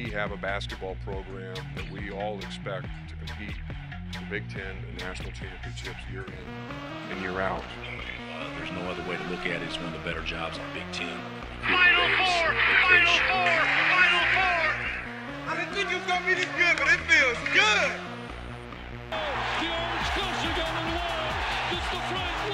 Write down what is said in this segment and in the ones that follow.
we have a basketball program that we all expect to compete for Big Ten and national championships year in and year out. There's no other way to look at it. It's one of the better jobs in Big Ten. Final four! Final four! Final four! I didn't think it was going to be this good, but it feels good! The Orange Coaster got in the wall. It's the Frank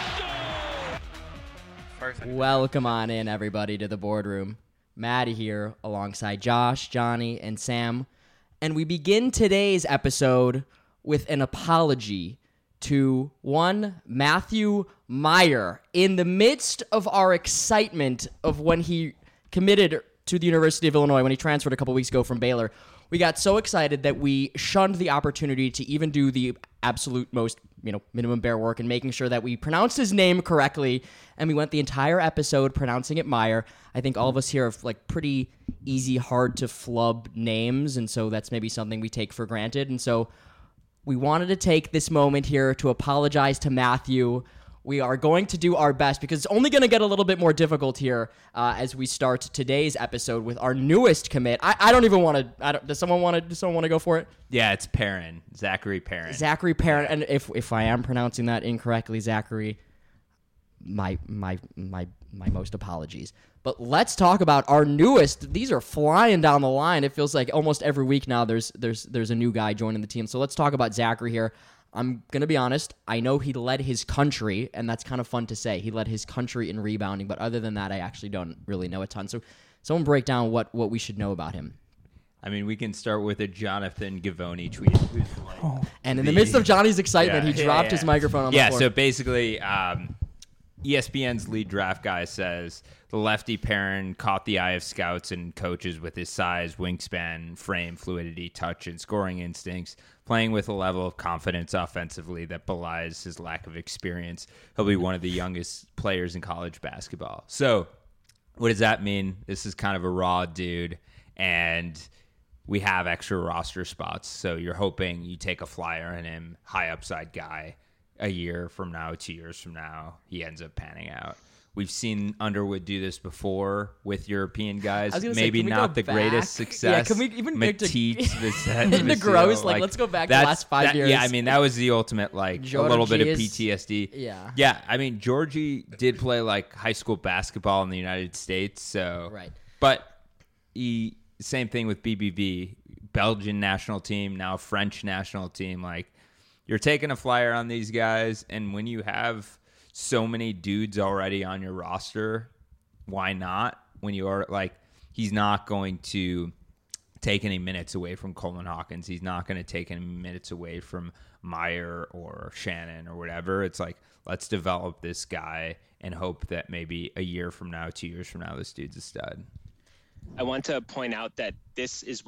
Williams Show. Welcome on in, everybody, to the boardroom. Maddie here, alongside Josh, Johnny, and Sam. And we begin today's episode with an apology to one Matthew Mayer. In the midst of our excitement of when he committed to the University of Illinois, when he transferred a couple weeks ago from Baylor, we got so excited that we shunned the opportunity to even do the absolute most, minimum bare work and making sure that we pronounced his name correctly. And we went the entire episode pronouncing it Meyer. I think all of us here have pretty easy, hard to flub names. And so that's maybe something we take for granted. And so we wanted to take this moment here to apologize to Matthew. We are going to do our best because it's only going to get a little bit more difficult here as we start today's episode with our newest commit. I don't even want to. Does someone want to go for it? Yeah, it's Perrin, Zachary Perrin. Zachary Perrin, and if I am pronouncing that incorrectly, Zachary, my most apologies. But let's talk about our newest. These are flying down the line. It feels like almost every week now there's a new guy joining the team. So let's talk about Zachary here. I'm going to be honest. I know he led his country, and that's kind of fun to say. He led his country in rebounding, but other than that, I actually don't really know a ton. So someone break down what we should know about him. I mean, we can start with a Jonathan Givony tweet. And in the midst of Johnny's excitement, he dropped his microphone on the floor. Yeah, so basically, ESPN's lead draft guy says the lefty Perrin caught the eye of scouts and coaches with his size, wingspan, frame, fluidity, touch, and scoring instincts, playing with a level of confidence offensively that belies his lack of experience. He'll be one of the youngest players in college basketball. So what does that mean? This is kind of a raw dude, and we have extra roster spots. So you're hoping you take a flyer on him, high upside guy. A year from now, 2 years from now, he ends up panning out. We've seen Underwood do this before with European guys. Maybe not the greatest success. Yeah, can we even Matisse, the gross? Let's go back the last 5 years. Yeah, I mean, that was the ultimate, a little bit of PTSD. Yeah. Yeah, I mean, Georgie did play, high school basketball in the United States, so. Right. But same thing with BBV, Belgian national team, now French national team, you're taking a flyer on these guys, and when you have so many dudes already on your roster, why not? When you are he's not going to take any minutes away from Coleman Hawkins. He's not going to take any minutes away from Meyer or Shannon or whatever. It's let's develop this guy and hope that maybe a year from now, 2 years from now, this dude's a stud. I want to point out that this is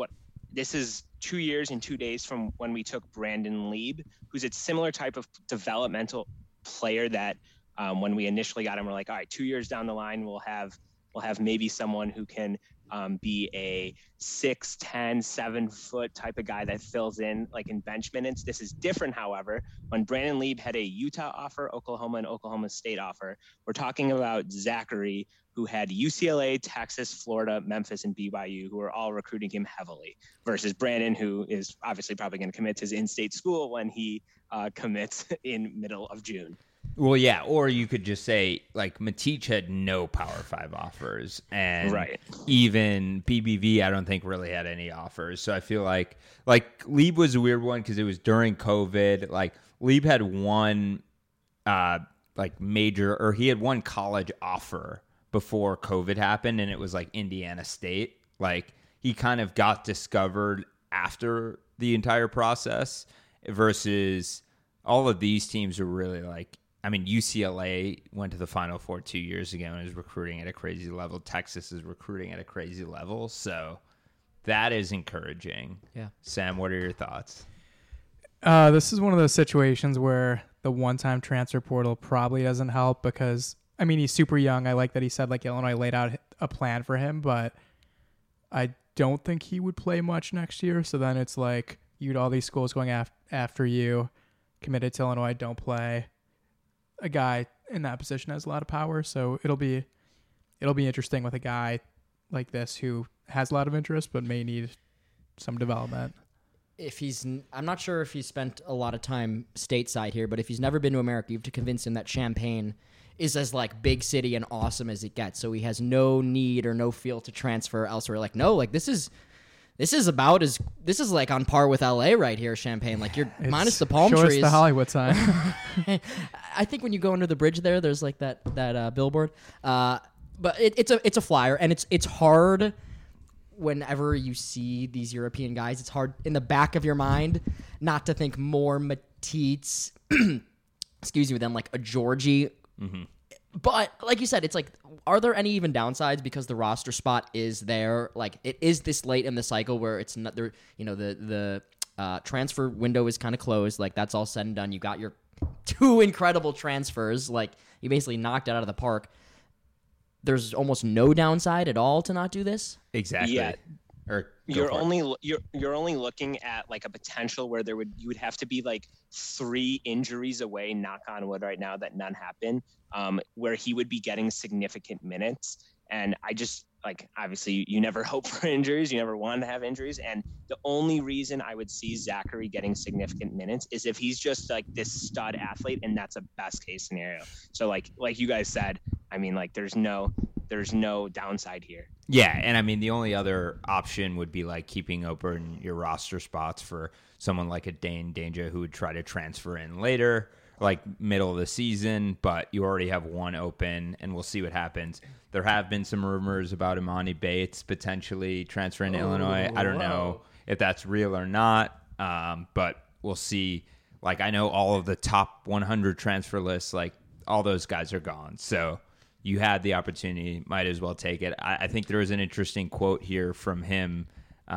2 years and 2 days from when we took Brandon Lieb, who's a similar type of developmental player that when we initially got him, we're like, all right, 2 years down the line, we'll have maybe someone who can be a 6'10", 7-foot type of guy that fills in in bench minutes. This is different, however. When Brandon Lieb had a Utah offer, Oklahoma and Oklahoma State offer, we're talking about Zachary, who had UCLA, Texas, Florida, Memphis, and BYU, who are all recruiting him heavily, versus Brandon, who is obviously probably going to commit to his in-state school when he commits in middle of June. Well, yeah, or you could just say, Matich had no Power 5 offers, and even BBV, I don't think, really had any offers. So I feel like Lieb was a weird one because it was during COVID. Lieb had one, major, or he had one college offer before COVID happened, and it was Indiana State. He kind of got discovered after the entire process versus all of these teams are really UCLA went to the Final Four 2 years ago and is recruiting at a crazy level. Texas is recruiting at a crazy level. So that is encouraging. Yeah. Sam, what are your thoughts? This is one of those situations where the one-time transfer portal probably doesn't help because, he's super young. I like that he said Illinois laid out a plan for him, but I don't think he would play much next year. So then it's you'd all these schools going after you, committed to Illinois, don't play. A guy in that position has a lot of power, so it'll be interesting with a guy like this who has a lot of interest, but may need some development. I'm not sure if he's spent a lot of time stateside here, but if he's never been to America, you have to convince him that Champaign is as like big city and awesome as it gets. So he has no need or no feel to transfer elsewhere. Like, no, like this is like on par with LA right here, Champaign. Like you're minus the palm trees. trees. Show us the Hollywood sign. I think when you go under the bridge there's like that billboard. But it's a flyer, and it's hard. Whenever you see these European guys, it's hard in the back of your mind not to think more Matisse, excuse me, than like a Georgie. Mm-hmm. But like you said, it's like, are there any even downsides because the roster spot is there? Like it is this late in the cycle where it's not there. You know, the transfer window is kind of closed. Like that's all said and done. You got your 2 incredible transfers. Like you basically knocked it out of the park. There's almost no downside at all to not do this. Exactly. Yeah. Or you're only looking at like a potential where you would have to be like 3 injuries away, knock on wood right now that none happen, where he would be getting significant minutes. And I just like, obviously you never hope for injuries. You never want to have injuries. And the only reason I would see Zachary getting significant minutes is if he's just like this stud athlete, and that's a best case scenario. So like you guys said, I mean, like there's no downside here. Yeah, and I mean the only other option would be like keeping open your roster spots for someone like a Dane Danger who would try to transfer in later, like middle of the season, but you already have one open, and we'll see what happens. There have been some rumors about Imani Bates potentially transferring to Illinois. I don't know if that's real or not, but we'll see. Like I know all of the top 100 transfer lists, like all those guys are gone, so you had the opportunity, might as well take it. I think there was an interesting quote here from him,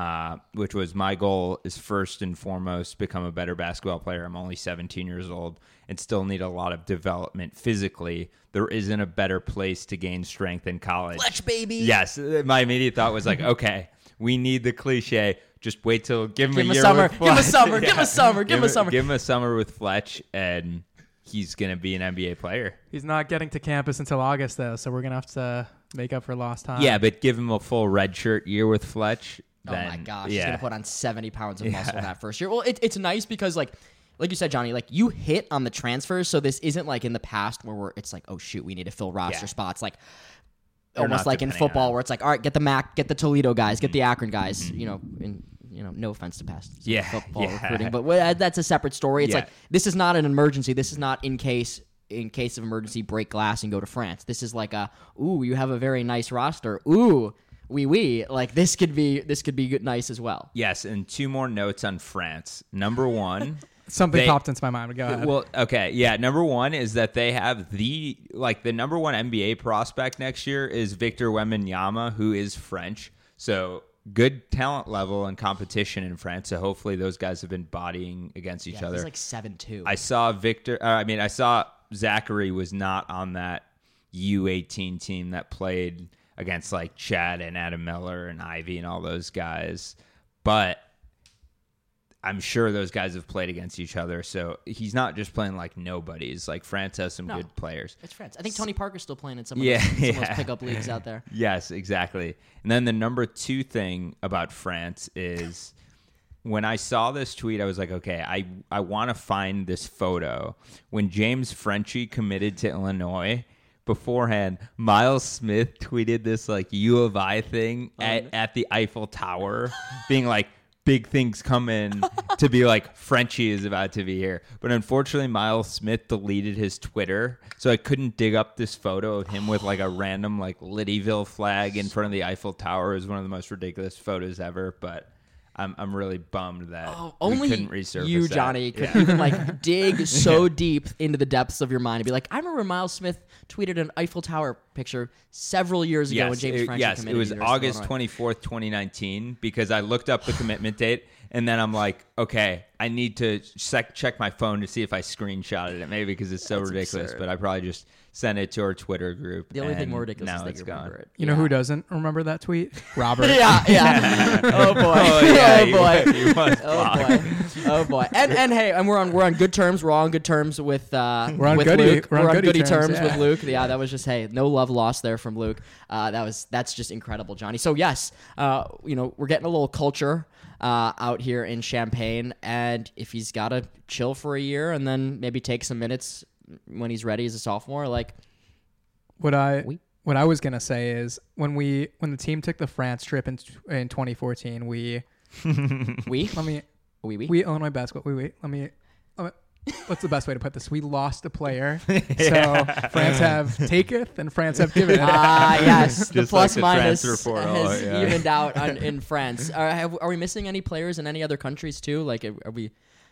which was, "My goal is first and foremost become a better basketball player. I'm only 17 years old and still need a lot of development physically. There isn't a better place to gain strength than college." Fletch, baby. Yes. My immediate thought was like, okay, we need the cliche. Just wait till give him a year summer. with Fletch. Give him a summer. Give him a summer. Give him a summer with Fletch, and he's going to be an NBA player. He's not getting to campus until August, though, so we're going to have to make up for lost time. Yeah, but give him a full redshirt year with Fletch. Then, oh, my gosh. Yeah. He's going to put on 70 pounds of muscle that first year. Well, it's nice because, like you said, Johnny, like you hit on the transfers, so this isn't like in the past where it's like, oh, shoot, we need to fill roster spots. Like almost like in football where it's like, all right, get the Toledo guys, get the Akron guys, no offense to past football recruiting, but that's a separate story. It's like, this is not an emergency. This is not in case of emergency, break glass and go to France. This is like you have a very nice roster. Ooh, like this could be good, nice as well. Yes, and 2 more notes on France. Number 1, something popped into my mind. Go ahead. Well, okay, yeah. Number 1 is that they have the number 1 NBA prospect next year is Victor Wembanyama, who is French. So good talent level and competition in France. So hopefully those guys have been bodying against each other. He's like 7'2". I saw Zachary was not on that U18 team that played against like Chad and Adam Miller and Ivy and all those guys. But I'm sure those guys have played against each other. So he's not just playing like nobodies. Like France has some good players. It's France. I think Tony Parker's still playing in some of those pickup leagues out there. Yes, exactly. And then the number 2 thing about France is when I saw this tweet, I was like, okay, I want to find this photo. When James Frenchie committed to Illinois, beforehand, Miles Smith tweeted this like U of I thing at the Eiffel Tower, being like, big things coming to be like Frenchie is about to be here. But unfortunately, Miles Smith deleted his Twitter, so I couldn't dig up this photo of him with like a random like Liddyville flag in front of the Eiffel Tower. It was one of the most ridiculous photos ever, but I'm really bummed that we couldn't resurface you, that. Johnny, could even like dig so deep into the depths of your mind and be like, I remember Miles Smith tweeted an Eiffel Tower picture several years ago when James Frenchie committed. It was August 24th, 2019, because I looked up the commitment date, and then I'm like, okay, I need to check my phone to see if I screenshotted it, maybe because it's so That's ridiculous. absurd. But I probably just sent it to our Twitter group. The only thing and more ridiculous now is that it's you gone. remember it. You know who doesn't remember that tweet? Robert. Yeah. Oh boy. Oh, yeah, Oh boy. he was Oh blocked. boy. Oh boy. And hey, and we're on good terms. We're all on good terms with We're on with goody- Luke. we're on goody goody terms, terms yeah. with Luke. Yeah, that was just no love lost there from Luke. That's just incredible, Johnny. So yes, we're getting a little culture out here in Champaign, and if he's got to chill for a year and then maybe take some minutes when he's ready as a sophomore, like What I was gonna say is when the team took the France trip in 2014, we Illinois basketball. What's the best way to put this? We lost a player, so France have taketh and France have given. Yes, the Just plus like the minus transfer portal, has yeah. evened out in France. Are we missing any players in any other countries too? Like, are we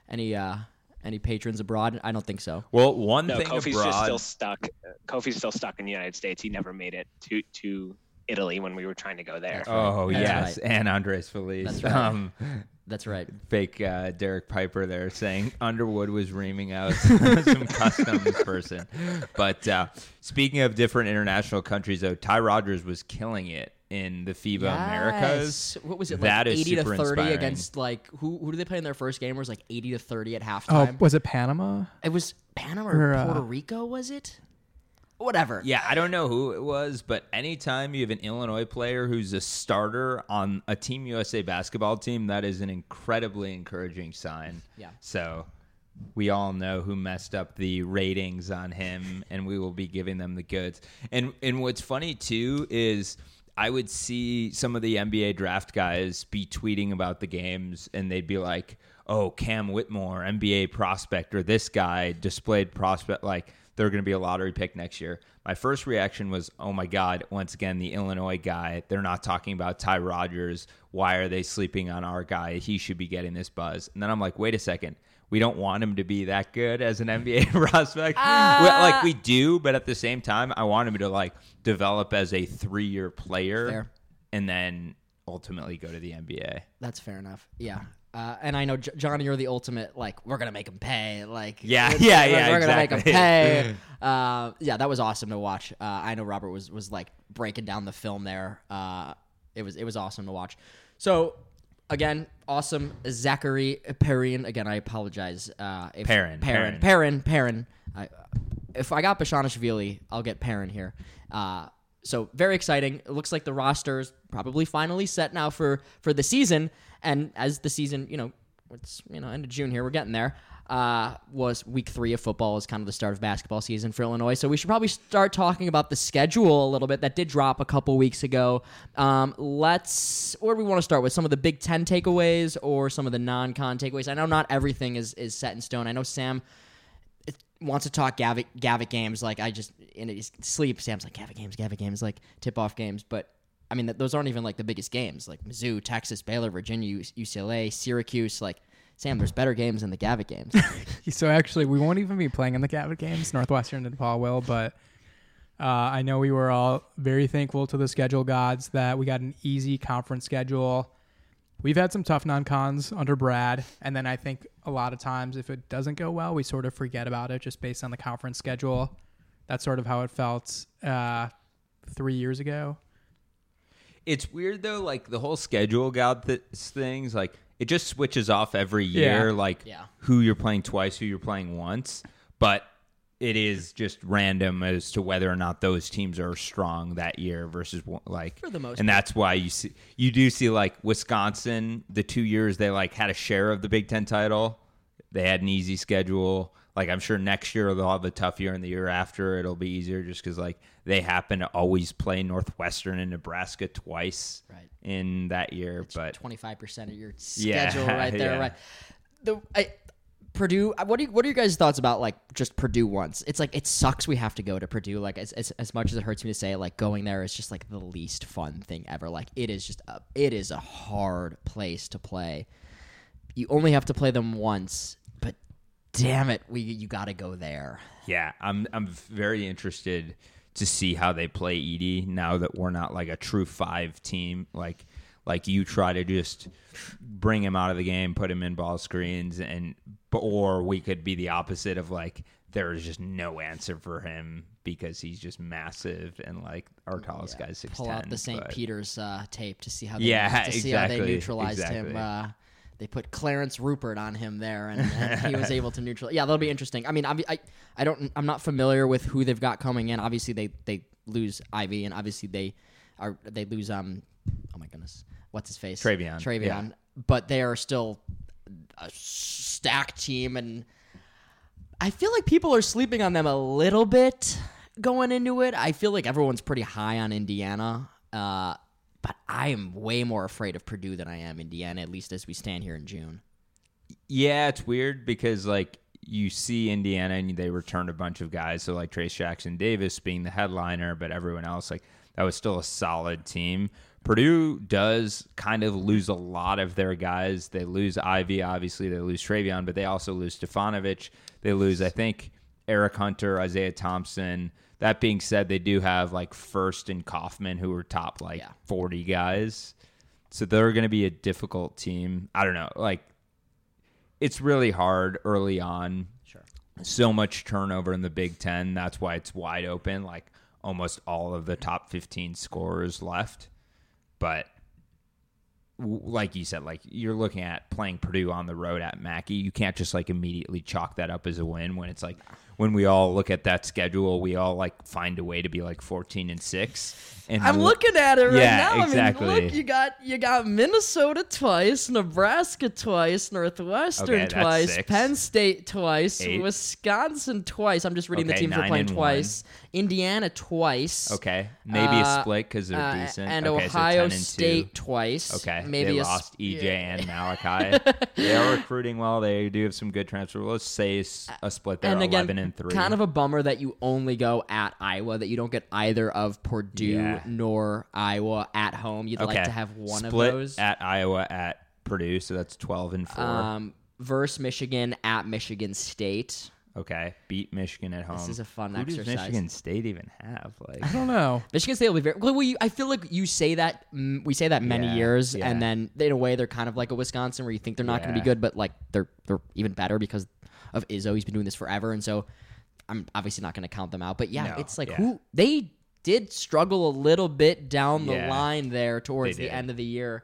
any patrons abroad? I don't think so. Well, one No, thing Kofi's abroad. just still stuck. Kofi's still stuck in the United States. He never made it to Italy when we were trying to go there. Oh That's yes, right. and Andres Feliz. That's right. That's right. Fake Derek Piper there saying Underwood was reaming out some customs person. But speaking of different international countries, though, Ty Rodgers was killing it in the FIBA Americas. Yes. What was it? That Like is 80 to super 30 inspiring. against like who did they play in their first game? It was like 80 to 30 at Oh, halftime. was it Panama? It was Panama Or, or Puerto Rico, was it? Whatever. Yeah, I don't know who it was, but anytime you have an Illinois player who's a starter on a Team USA basketball team, that is an incredibly encouraging sign. Yeah. So we all know who messed up the ratings on him, and we will be giving them the goods. And what's funny, too, is I would see some of the NBA draft guys be tweeting about the games, and they'd be like, oh, Cam Whitmore, NBA prospect, or this guy displayed prospect, like they're going to be a lottery pick next year. My first reaction was, oh my God, once again, the Illinois guy. They're not talking about Ty Rodgers. Why are they sleeping on our guy? He should be getting this buzz. And then I'm like, wait a second. We don't want him to be that good as an NBA prospect. Like we do, but at the same time, I want him to like develop as a 3-year player Fair. and then ultimately go to the NBA. That's fair enough. Yeah. And I know, Johnny, you're the ultimate, like, we're going to make him pay. Like, Yeah, we're yeah, going to make him exactly. pay. Yeah, that was awesome to watch. I know Robert was like breaking down the film there. It was awesome to watch. So, again, awesome. Zachary Perrin. Again, I apologize. Perrin. If I got Bashanishvili, I'll get Perrin here. So very exciting. It looks like the roster's probably finally set now for the season. And as the season, it's end of June here, we're getting there. Was week 3 of football is kind of the start of basketball season for Illinois. So we should probably start talking about the schedule a little bit. That did drop a couple weeks ago. Where do we want to start with? Some of the Big Ten takeaways or some of the non-con takeaways? I know not everything is set in stone. I know Sam wants to talk Gavitt games. Like I just in his sleep, Sam's like Gavitt games, like tip-off games. But I mean, those aren't even like the biggest games. Like Mizzou, Texas, Baylor, Virginia, UCLA, Syracuse. Like Sam, there's better games than the Gavitt games. So actually, we won't even be playing in the Gavitt games. Northwestern and DePaul will, but I know we were all very thankful to the schedule gods that we got an easy conference schedule. We've had some tough non-cons under Brad, and then I think a lot of times if it doesn't go well, we sort of forget about it just based on the conference schedule. That's sort of how it felt 3 years ago. It's weird though, like the whole schedule things, like it just switches off every year, who you're playing twice, who you're playing once. But it is just random as to whether or not those teams are strong that year versus like For the most and part. that's why you do see like Wisconsin, the 2 years they like had a share of the Big Ten title. They had an easy schedule. Like I'm sure next year they'll have a tough year, and the year after it'll be easier just because like they happen to always play Northwestern and Nebraska twice in that year. It's but 25% of your Yeah, schedule right there, yeah. right? Purdue. What are your guys' thoughts about like just Purdue once? It's like it sucks we have to go to Purdue. Like as much as it hurts me to say, like going there is just like the least fun thing ever. Like it is a hard place to play. You only have to play them once, but damn it, you got to go there. yeah, I'm very interested to see how they play Edie now that we're not like a true 5 team. Like like you try to just bring him out of the game, put him in ball screens, or we could be the opposite of like there is just no answer for him because he's just massive and like our tallest guy's 6'10". Pull out the St. Peter's tape to see how how they neutralized him. They put Clarence Rupert on him there, and he was able to neutralize. Yeah, that'll be interesting. I mean, I'm not familiar with who they've got coming in. Obviously, they lose Ivy, and obviously they lose oh my goodness, what's his face? Travion. Yeah. But they are still a stacked team, and I feel like people are sleeping on them a little bit going into it. I feel like everyone's pretty high on Indiana, but I am way more afraid of Purdue than I am Indiana, at least as we stand here in June. Yeah, it's weird because like you see Indiana and they returned a bunch of guys, so like Trace Jackson Davis being the headliner, but everyone else, like that was still a solid team. Purdue does kind of lose a lot of their guys. They lose Ivy, obviously. They lose Travion, but they also lose Stefanovic. They lose, I think, Eric Hunter, Isaiah Thompson. That being said, they do have like First and Kaufman, who are top 40 guys. So they're going to be a difficult team. I don't know. Like, it's really hard early on. Sure. So much turnover in the Big Ten. That's why it's wide open. Like, almost all of the top 15 scorers left. But like you said, like you're looking at playing Purdue on the road at Mackey. You can't just like immediately chalk that up as a win when it's like when we all look at that schedule, we all like find a way to be like 14-6. And I'm looking at it right now. Exactly. I mean, look, you got Minnesota twice, Nebraska twice, Northwestern twice, 6. Penn State twice, 8. Wisconsin twice. I'm just reading the teams they're playing twice. 1. Indiana twice. Okay, maybe a split because they're decent. And okay, Ohio so State twice. Okay, maybe they lost EJ and Malachi. They are recruiting well. They do have some good transfer. Let's say a split there, and again, 11-3. Kind of a bummer that you only go at Iowa, that you don't get either of Purdue nor Iowa at home. You'd like to have one split of those. At Iowa at Purdue, so that's 12-4. Versus Michigan at Michigan State. Okay, beat Michigan at home. This is a fun Who exercise. does Michigan State even have? Like, I don't know. Michigan State will be very well. I feel like you say that we say that many years, and then in a way they're kind of like a Wisconsin, where you think they're not going to be good, but like they're even better because of Izzo. He's been doing this forever, and so I'm obviously not going to count them out. But it's like who they did struggle a little bit down the line there towards the end of the year,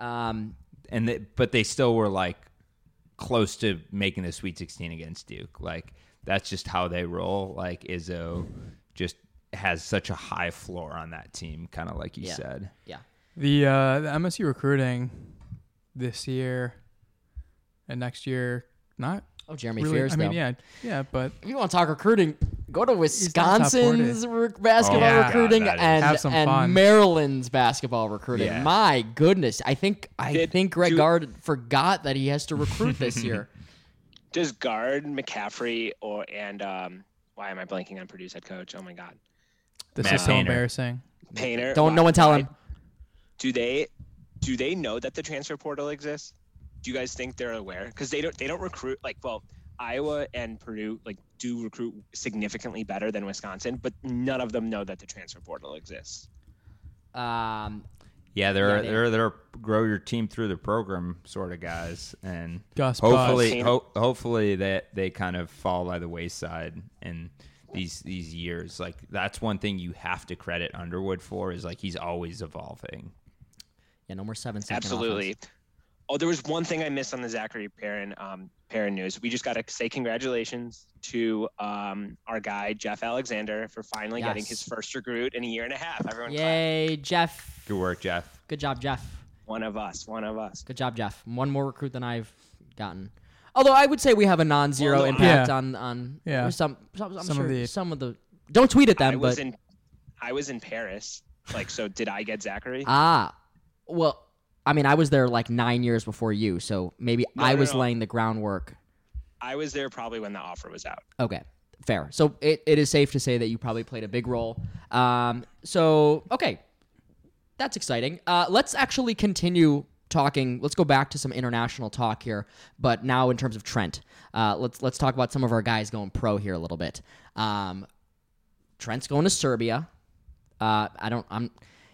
but they still were like close to making the Sweet 16 against Duke. Like that's just how they roll. Like Izzo just has such a high floor on that team, kind of like you said. Yeah. The MSU recruiting this year and next year, not. Oh, Jeremy really, Fears. I mean, yeah, but if you want to talk recruiting, go to Wisconsin's basketball recruiting and Maryland's basketball recruiting. Yeah. My goodness, I think Greg Gard forgot that he has to recruit this year. Does Gard, McCaffrey, and why am I blanking on Purdue's head coach? Oh my God, this is so embarrassing. Painter. No one tell him. Do they know that the transfer portal exists? Do you guys think they're aware? Because they don't recruit Iowa and Purdue do recruit significantly better than Wisconsin, but none of them know that the transfer portal exists. They're grow your team through the program sort of guys, and Gus hopefully that they kind of fall by the wayside in these years. Like that's one thing you have to credit Underwood for is like he's always evolving. Yeah, no more 7-second. Absolutely. Offense. Oh, there was one thing I missed on the Zachary Perrin news. We just got to say congratulations to our guy, Jeff Alexander, for finally getting his first recruit in a year and a half. Everyone Yay, Jeff. Good work, Jeff. Good job, Jeff. One of us. Good job, Jeff. One more recruit than I've gotten. Although I would say we have a non-zero impact on some of the. Don't tweet at them, I was in Paris. So did I get Zachary? Well, I mean, I was there 9 years before you, so maybe I was laying the groundwork. I was there probably when the offer was out. Okay, fair. So it is safe to say that you probably played a big role. Okay, that's exciting. Let's actually continue talking. Let's go back to some international talk here, but now in terms of Trent. Let's talk about some of our guys going pro here a little bit. Trent's going to Serbia.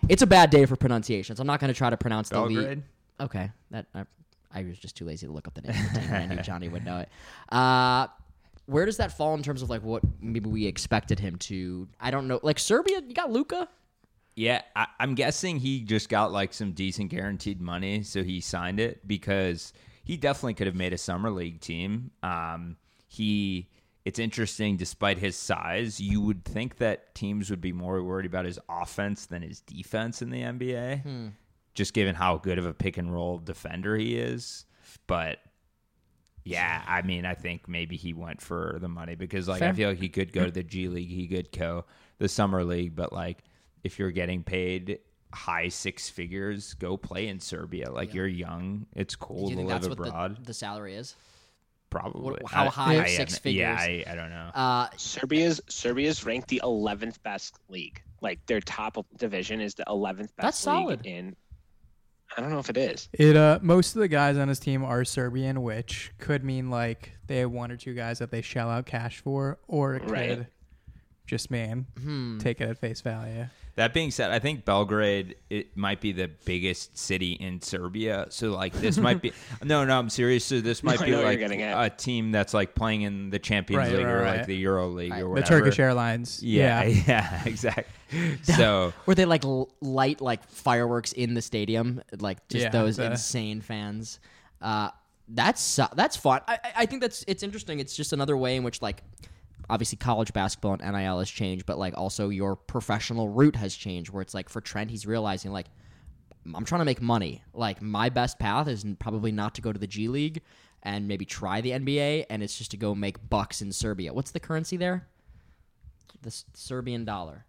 It's a bad day for pronunciations. I'm not going to try to pronounce the league. Belgrade? Okay, I was just too lazy to look up the name of the team. And I knew Johnny would know it. Where does that fall in terms of like what maybe we expected him to? I don't know. Like Serbia, you got Luka. Yeah, I'm guessing he just got like some decent guaranteed money, so he signed it because he definitely could have made a summer league team. It's interesting, despite his size, you would think that teams would be more worried about his offense than his defense in the NBA, just given how good of a pick and roll defender he is. But yeah, I mean, I think maybe he went for the money because like I feel like he could go to the G League, he could go the summer league, but like if you're getting paid high six figures, go play in Serbia. Like you're young, it's cool to live abroad. What the salary is? Probably. How high? 6 figures? Yeah, I don't know. Serbia's ranked the 11th best league. Like their top division is the 11th best That's league solid. in. I don't know if it is. Most of the guys on his team are Serbian, which could mean like they have one or two guys that they shell out cash for, or it could just take it at face value. That being said, I think Belgrade, it might be the biggest city in Serbia. So, like, this might be... No, I'm serious. So, this might be, like, a team that's, like, playing in the Champions League or, like, the Euro League or whatever. The Turkish Airlines. Yeah, exactly. So... Were they, like, light, like, fireworks in the stadium? Like, just those insane fans. That's fun. I think it's interesting. It's just another way in which, like... Obviously, college basketball and NIL has changed, but like also your professional route has changed. Where it's like for Trent, he's realizing like I'm trying to make money. Like my best path is probably not to go to the G League and maybe try the NBA, and it's just to go make bucks in Serbia. What's the currency there? The Serbian dollar.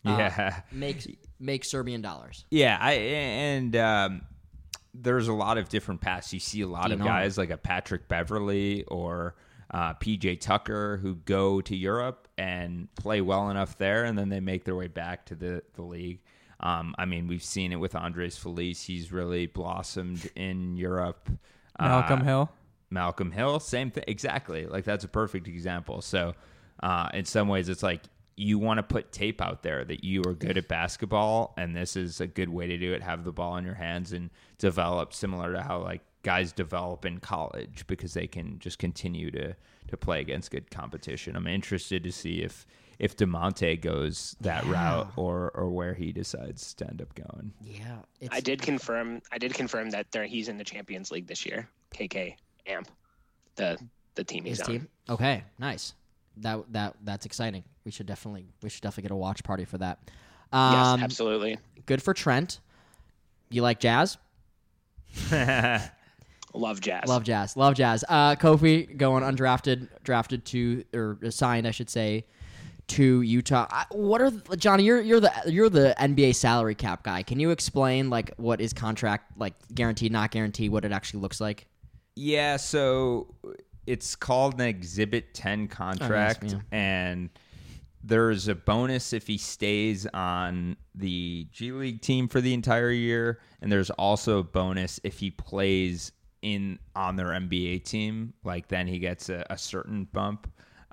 Make Serbian dollars. Yeah, there's a lot of different paths. You see a lot of guys like a Patrick Beverley or. PJ Tucker who go to Europe and play well enough there, and then they make their way back to the league. I mean, we've seen it with Andres Feliz. He's really blossomed in Europe. Malcolm Hill, same thing. Exactly. Like, that's a perfect example. So, in some ways, it's like you want to put tape out there that you are good at basketball, and this is a good way to do it. Have the ball in your hands and develop, similar to how, like, guys develop in college because they can just continue to play against good competition. I'm interested to see if DeMonte goes that route or where he decides to end up going. Yeah, I did confirm that he's in the Champions League this year. KK Amp, the team he's on. Okay, nice. That's exciting. We should definitely get a watch party for that. Yes, absolutely. Good for Trent. You like jazz? Love jazz. Kofi going drafted to, or signed, I should say, to Utah. Johnny? You're the NBA salary cap guy. Can you explain like what is contract like guaranteed, not guaranteed, what it actually looks like? Yeah, so it's called an Exhibit 10 contract, and there's a bonus if he stays on the G League team for the entire year, and there's also a bonus if he plays on their NBA team. Like, then he gets a certain bump.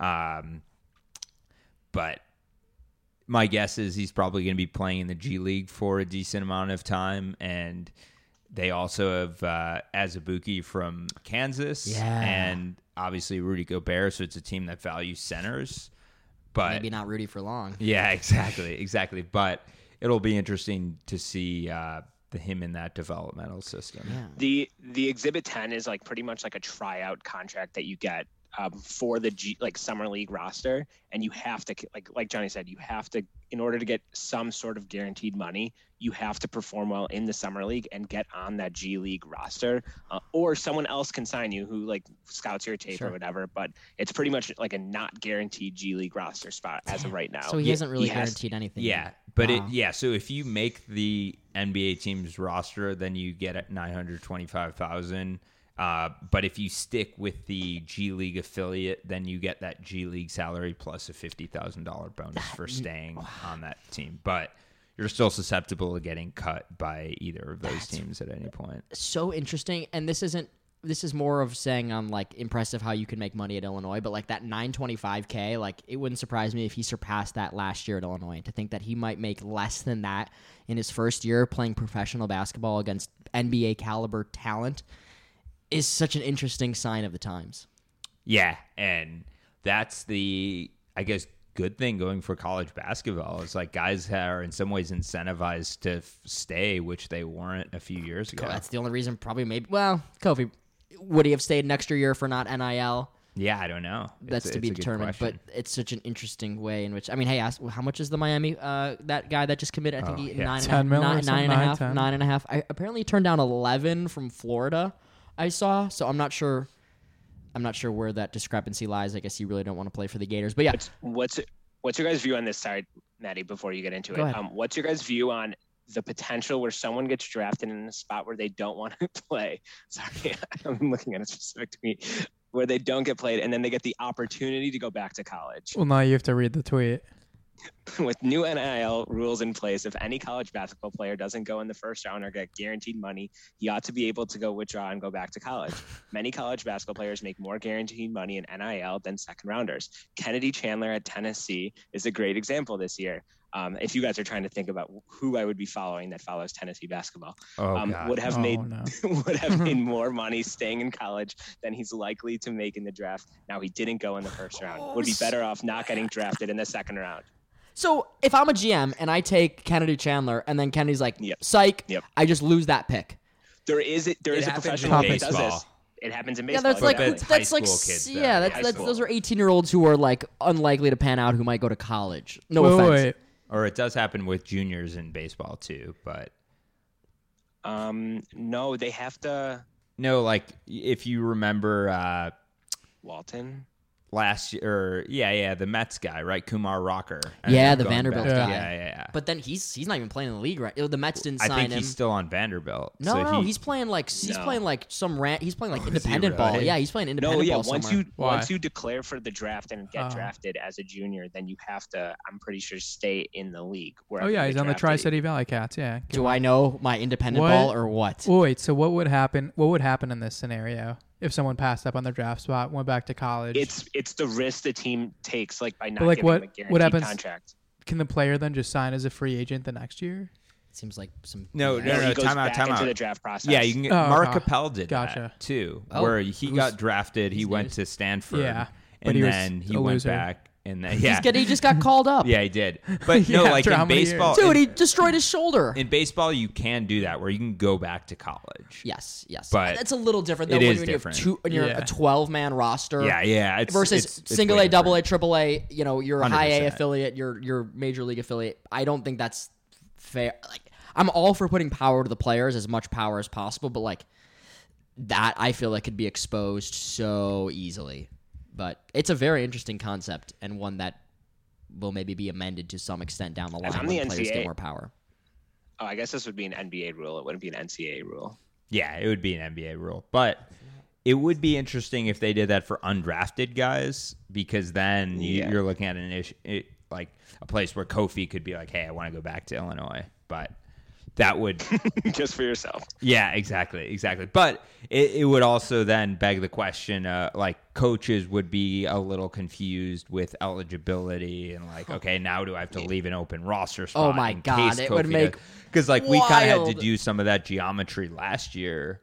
But my guess is he's probably going to be playing in the G League for a decent amount of time, and they also have Azubuike from Kansas, and obviously Rudy Gobert, so it's a team that values centers. But maybe not Rudy for long. Yeah, exactly. But it'll be interesting to see him in that developmental system. Yeah. The Exhibit 10 is like pretty much like a tryout contract that you get for the summer league roster, and you have to like Johnny said, you have to, in order to get some sort of guaranteed money, you have to perform well in the summer league and get on that G League roster, or someone else can sign you who like scouts your tape or whatever. But it's pretty much like a not guaranteed G League roster spot as of right now. So he hasn't really guaranteed anything. Yeah, but so if you make the NBA team's roster, then you get at $925,000. But if you stick with the G League affiliate, then you get that G League salary plus a $50,000 bonus for staying on that team. But you're still susceptible to getting cut by either of those teams at any point. So interesting. And this isn't this is more of saying like impressive how you can make money at Illinois, but like that $925K, like it wouldn't surprise me if he surpassed that last year at Illinois. To think that he might make less than that in his first year playing professional basketball against NBA caliber talent is such an interesting sign of the times. Yeah, and that's the, I guess, good thing going for college basketball. It's like guys are in some ways incentivized to stay, which they weren't a few years ago. That's the only reason probably maybe, well, Kofi, would he have stayed an extra year for not NIL? Yeah, I don't know. That's to be determined, but it's such an interesting way in which, I mean, hey, how much is the Miami, that guy that just committed? I think he, $10 nine million, and a half. I apparently turned down 11 from Florida, I saw, so I'm not sure where that discrepancy lies. I guess you really don't want to play for the Gators, but yeah. What's your guys' view on this? Sorry, Maddie, before you get into Go it. ahead. What's your guys' view on the potential where someone gets drafted in a spot where they don't want to play? Sorry, I'm looking at a specific tweet where they don't get played, and then they get the opportunity to go back to college. Well, now you have to read the tweet. With new NIL rules in place, if any college basketball player doesn't go in the first round or get guaranteed money, he ought to be able to go withdraw and go back to college. Many college basketball players make more guaranteed money in NIL than second rounders. Kennedy Chandler at Tennessee is a great example this year. If you guys are trying to think about who I would be following that follows Tennessee basketball, would have made more money staying in college than he's likely to make in the draft. Now, he didn't go in the first round. Would be better off not getting drafted in the second round. So if I'm a GM and I take Kennedy Chandler and then Kennedy's like, psych, I just lose that pick. There is a professional league that does this. It happens in baseball. Yeah, that's like kids, yeah, those are 18-year-olds who are like unlikely to pan out who might go to college. No offense. Wait. Or it does happen with juniors in baseball too, but no, they have to. No, like if you remember Walton. last year, the Mets guy, right? Kumar Rocker. Yeah, the Vanderbilt guy. Yeah. But then he's not even playing in the league, right? The Mets didn't sign him. I think he's still on Vanderbilt. No, he's playing like he's playing like independent ball. Really? Yeah, he's playing independent ball somewhere. Once you declare for the draft and get drafted as a junior, then you have to, I'm pretty sure, stay in the league. Oh yeah, he's on the Tri-City Valley Cats. Yeah. Do I know my independent ball or what? Wait, so what would happen? What would happen in this scenario? If someone passed up on their draft spot, went back to college, it's the risk the team takes, like by not giving them a guaranteed contract. Can the player then just sign as a free agent the next year? It seems like some. No. Time out. Into the draft process. Yeah, you can get. Mark Capel did that too, where he got drafted. He went to Stanford. Yeah, and then he went back. And then, he just got called up. Yeah, he did. But no, like in baseball, dude, he destroyed his shoulder. In baseball, you can do that where you can go back to college. Yes. But that's a little different though. It is when different. You're a 12-man roster. Yeah. Versus single A, double A, triple A. You know, you're a high A affiliate. You're major league affiliate. I don't think that's fair. Like, I'm all for putting power to the players, as much power as possible, but like that, I feel like could be exposed so easily. But it's a very interesting concept and one that will maybe be amended to some extent down the line when players get more power. Oh, I guess this would be an NBA rule. It wouldn't be an NCAA rule. Yeah, it would be an NBA rule. But it would be interesting if they did that for undrafted guys, because then you're looking at like a place where Kofi could be like, hey, I want to go back to Illinois. But that would just for yourself. Yeah, exactly. But it would also then beg the question, like coaches would be a little confused with eligibility and like, okay, now do I have to leave an open roster spot? Oh my God, it would make because like we kind of had to do some of that geometry last year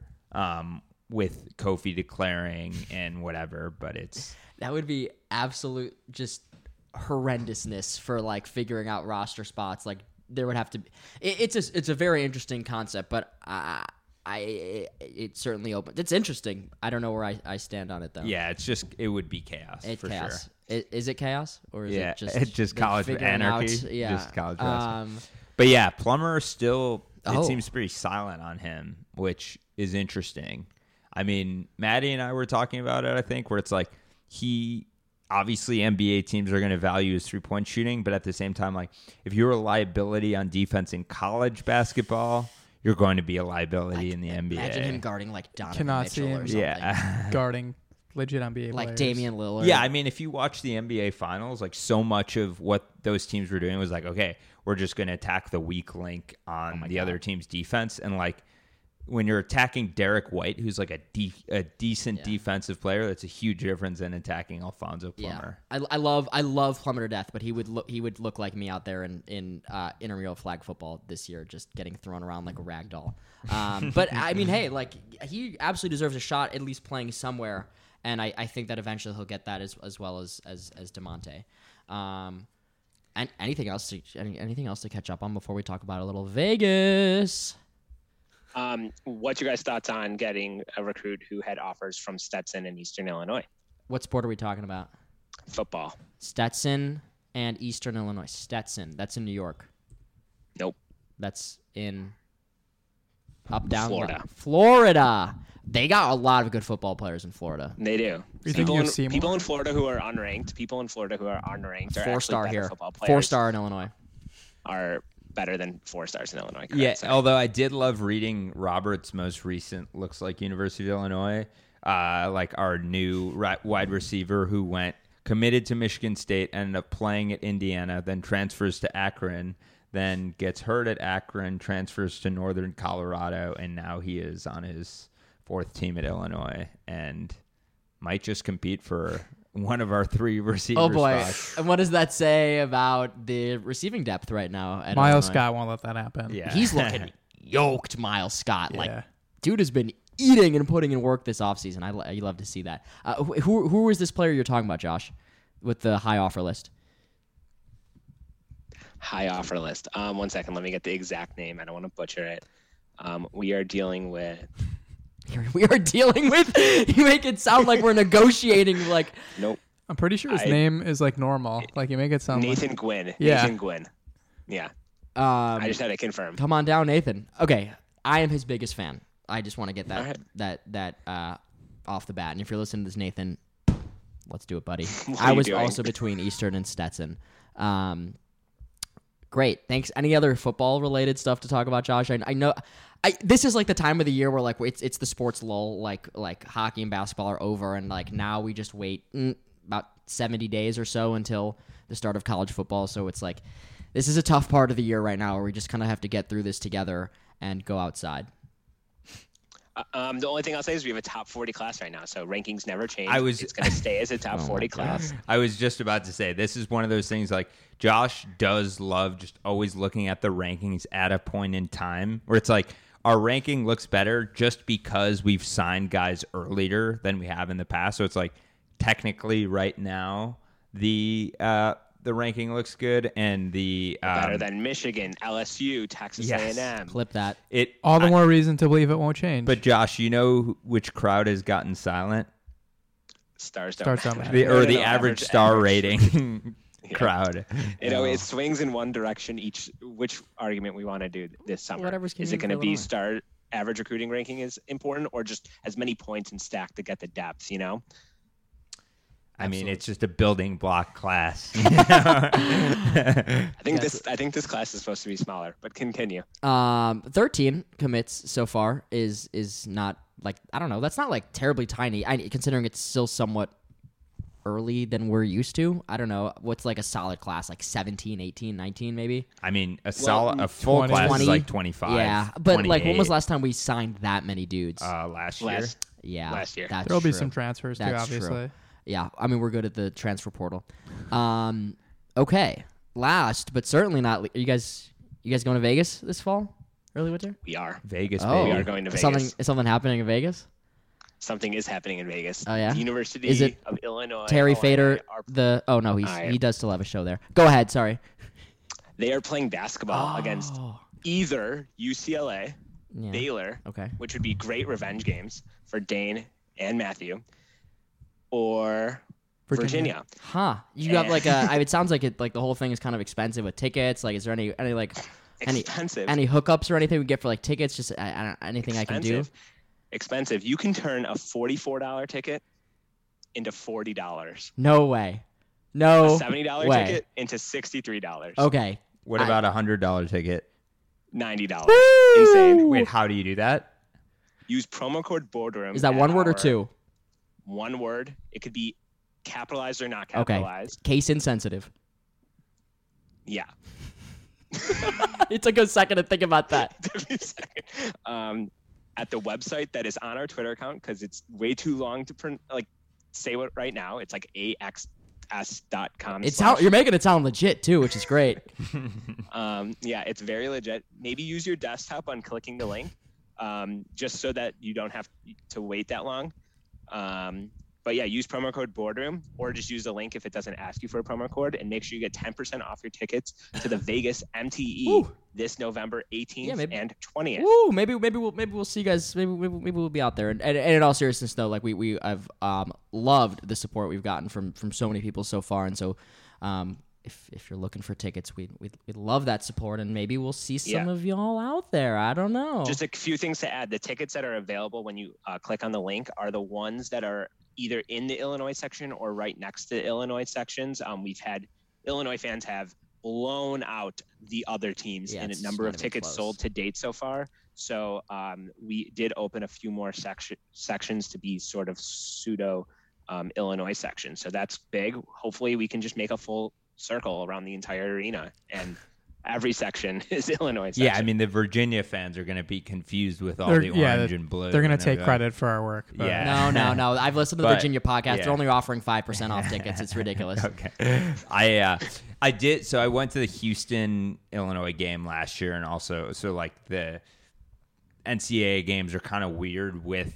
with Kofi declaring and whatever. But that would be absolute just horrendousness for like figuring out roster spots. Like, there would have to be. It's a very interesting concept, but it certainly opens. It's interesting. I don't know where I stand on it though. Yeah, it would be chaos. It's for chaos. Sure. Is it chaos or is it just it's just college anarchy? Just college wrestling. But yeah, Plummer still. It seems pretty silent on him, which is interesting. I mean, Maddie and I were talking about it. I think where it's like obviously, NBA teams are going to value his three-point shooting, but at the same time, like if you're a liability on defense in college basketball, you're going to be a liability in the NBA. Imagine him guarding like Donovan Mitchell or something. Yeah, guarding legit NBA like players. Damian Lillard. Yeah, I mean, if you watch the NBA Finals, like so much of what those teams were doing was like, okay, we're just going to attack the weak link on the other team's defense, and like when you're attacking Derek White, who's like a decent defensive player, that's a huge difference in attacking Alfonso Plummer. Yeah, I love Plummer to death, but he would look like me out there in intramural flag football this year, just getting thrown around like a rag doll. But I mean, hey, like he absolutely deserves a shot, at least playing somewhere, and I think that eventually he'll get that as well as DeMonte. And anything else to catch up on before we talk about a little Vegas? What's your guys' thoughts on getting a recruit who had offers from Stetson in Eastern Illinois? What sport are we talking about? Football. Stetson and Eastern Illinois. Stetson. That's in New York. Nope. That's in down Florida. Florida. They got a lot of good football players in Florida. They do. You think you'll see People more? in Florida who are unranked. People in Florida who are unranked. Are 4-star here. Football players 4-star in Illinois. are better than 4 stars in Illinois. Yeah, So- although I did love reading Robert's most recent looks like University of Illinois, like our new wide receiver who committed to Michigan State, ended up playing at Indiana, then transfers to Akron, then gets hurt at Akron, transfers to Northern Colorado, and now he is on his 4th team at Illinois and might just compete for one of our 3 receiver Oh boy! spots. And what does that say about the receiving depth right now? At Miles Illinois? Scott won't let that happen. Yeah. He's looking yoked, Miles Scott. Yeah. Like, dude has been eating and putting in work this offseason. I love to see that. Who was this player you're talking about, Josh, with the high offer list? high offer list. 1 second. Let me get the exact name. I don't want to butcher it. We are dealing with. We are dealing with. You make it sound like we're negotiating. Like, Nope. I'm pretty sure his name is like normal. Like you make it sound Nathan Gwynn. Yeah. Nathan Gwynn. Yeah. I just had to confirm. come on down, Nathan. Okay, I am his biggest fan. I just want to get All right. that off the bat. And if you're listening to this, Nathan, let's do it, buddy. What I are you was doing? also between Eastern and Stetson. Great, thanks. Any other football related stuff to talk about, Josh? I know. This is like the time of the year where like it's the sports lull, like hockey and basketball are over, and like now we just wait about 70 days or so until the start of college football. So it's like this is a tough part of the year right now where we just kind of have to get through this together and go outside. The only thing I'll say is we have a top 40 class right now, so rankings never change. I was- It's going to stay as a top Oh 40 my class. I was just about to say, this is one of those things like Josh does love just always looking at the rankings at a point in time where it's like our ranking looks better just because we've signed guys earlier than we have in the past. So it's like technically right now the ranking looks good and the Better than Michigan, LSU, Texas Yes. A&M. Clip that. all the more reason to believe it won't change. But Josh, you know which crowd has gotten silent? Stars Stars don't don't matter. matter. Or No, the no, average star rating Yeah. crowd. It swings in one direction which argument we want to do this summer. Whatever's Is it convenient going to for be Illinois. star average recruiting ranking is important or just as many points in stack to get the depth, you know? I mean, it's just a building block class. I think this class is supposed to be smaller, but continue. 13 commits so far is not like, I don't know, that's not like terribly tiny. Considering it's still somewhat early than we're used to. I don't know what's like a solid class, like 17, 18, 19 maybe. I mean, a full 20. class 20. is like 25. Yeah, but like when was 28. last time we signed that many dudes? Last year. Yeah, last year. That's There'll be true. some transfers too, That's obviously. true. Yeah, I mean we're good at the transfer portal. Okay, last but certainly not. Are you guys going to Vegas this fall? Early winter? We are. Vegas, Oh, baby. We are going to Is Vegas. something happening in Vegas? Something is happening in Vegas. Oh, yeah? The University Is it of Illinois. Terry Illini Fader, are- he does still have a show there. Go ahead, sorry. They are playing basketball against Oh, either UCLA, yeah. Baylor, Okay. which would be great revenge games for Dane and Matthew, or Virginia. Huh? You got like it sounds like it. Like the whole thing is kind of expensive with tickets. Like, is there any like Expensive. any hookups or anything we get for like tickets? Just anything I can do. Expensive. You can turn a $44 ticket into $40. No way. No A $70 way. ticket into $63. Okay. What about a $100 ticket? $90. Woo! Insane. Wait, how do you do that? Use promo code Boardroom. Is that at one word or our- two? One word. It could be capitalized or not Okay. capitalized. Case insensitive. Yeah. It took a second to think about that. Give me a second. at the website that is on our Twitter account because it's way too long to say it right now. It's like axs.com. You're making it sound legit too, which is great. Yeah, it's very legit. Maybe use your desktop on clicking the link, just so that you don't have to wait that long. But yeah, use promo code Boardroom or just use the link if it doesn't ask you for a promo code, and make sure you get 10% off your tickets to the Vegas MTE this November 18th and 20th. Woo! Maybe we'll see you guys. Maybe we'll be out there. And in all seriousness, though, like I've loved the support we've gotten from so many people so far, and so if you're looking for tickets, we'd love that support, and maybe we'll see some of y'all out there. I don't know. Just a few things to add. The tickets that are available when you click on the link are the ones that are either in the Illinois section or right next to the Illinois sections. We've had Illinois fans have blown out the other teams in a number of tickets sold to date so far. So we did open a few more sections to be sort of pseudo Illinois sections. So that's big. Hopefully we can just make a full circle around the entire arena, and every section is Illinois section. Yeah, I mean, the Virginia fans are going to be confused with all the orange and blue. They're going to take credit for our work. But. Yeah. No. I've listened to the Virginia podcast. They're only offering 5% off tickets. It's ridiculous. Okay. I did. So I went to the Houston, Illinois game last year, and also, so like the NCAA games are kind of weird with,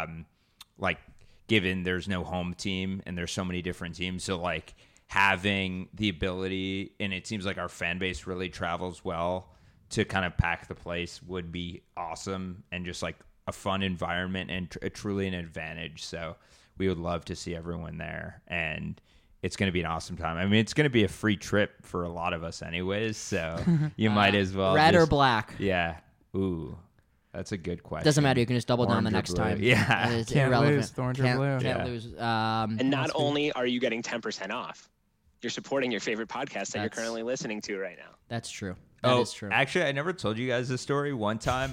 given there's no home team and there's so many different teams. So like, having the ability, and it seems like our fan base really travels well, to kind of pack the place would be awesome, and just like a fun environment and truly an advantage. So we would love to see everyone there, and it's going to be an awesome time. I mean, it's going to be a free trip for a lot of us anyways, so you might as well. Red or black? Yeah. Ooh. That's a good question. Doesn't matter. You can just double down the next time. Yeah. It's Can't irrelevant. lose. Orange or blue. Can't lose. And not only are you getting 10% off, you're supporting your favorite podcast that you're currently listening to right now. That's true. That is true. Actually, I never told you guys this story. One time,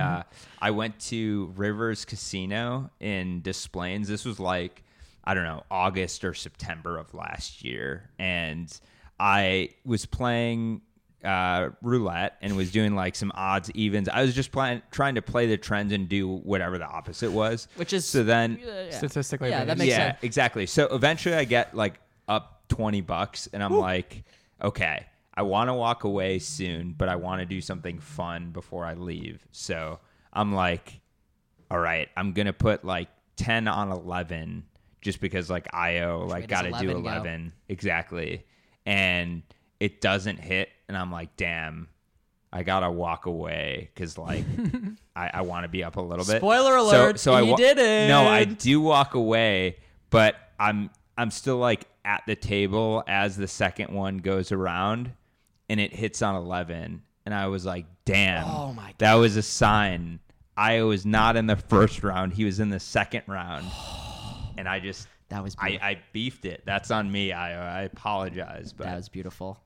I went to Rivers Casino in Des Plaines. This was like, I don't know, August or September of last year, and I was playing roulette and was doing like some odds, evens. I was just trying to play the trends and do whatever the opposite was. Which is so then statistically, that makes sense. Exactly. So eventually, I get like up $20, and I'm like, okay, I want to walk away soon, but I want to do something fun before I leave. So I'm like, all right, I'm gonna put like 10 on 11 just because like IO like got to do 11 exactly, and it doesn't hit, and I'm like, damn, I gotta walk away because like I want to be up a little bit. Spoiler alert! So he did it. No, I do walk away, but I'm still like at the table as the second one goes around, and it hits on 11, and I was like, damn, oh my God. That was a sign. Io was not in the first round. He was in the second round. And I just, that was beautiful. I beefed it. That's on me, Io. I apologize. But that was beautiful.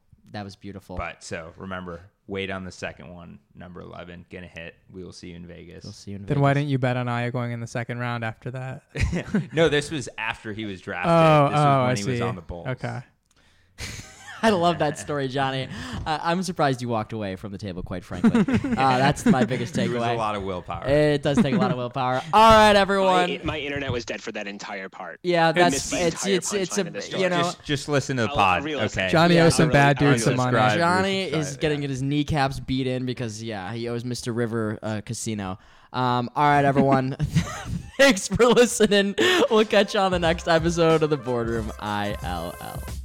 But so remember, wait on the second one, number 11, gonna hit. We will see you in Vegas. Then why didn't you bet on Aya going in the second round after that? No, this was after he was drafted. This was when he was on the Bulls. Okay. I love that story, Johnny. I'm surprised you walked away from the table, quite frankly. That's my biggest takeaway. It was a lot of willpower. It does take a lot of willpower. All right, everyone. My internet was dead for that entire part. Yeah, that's it's a, you know. Just listen to the pod. Okay. Johnny owes some bad dudes some money. Johnny is getting his kneecaps beat in because he owes Mr. River Casino. All right, everyone. Thanks for listening. We'll catch you on the next episode of the Boardroom ILL.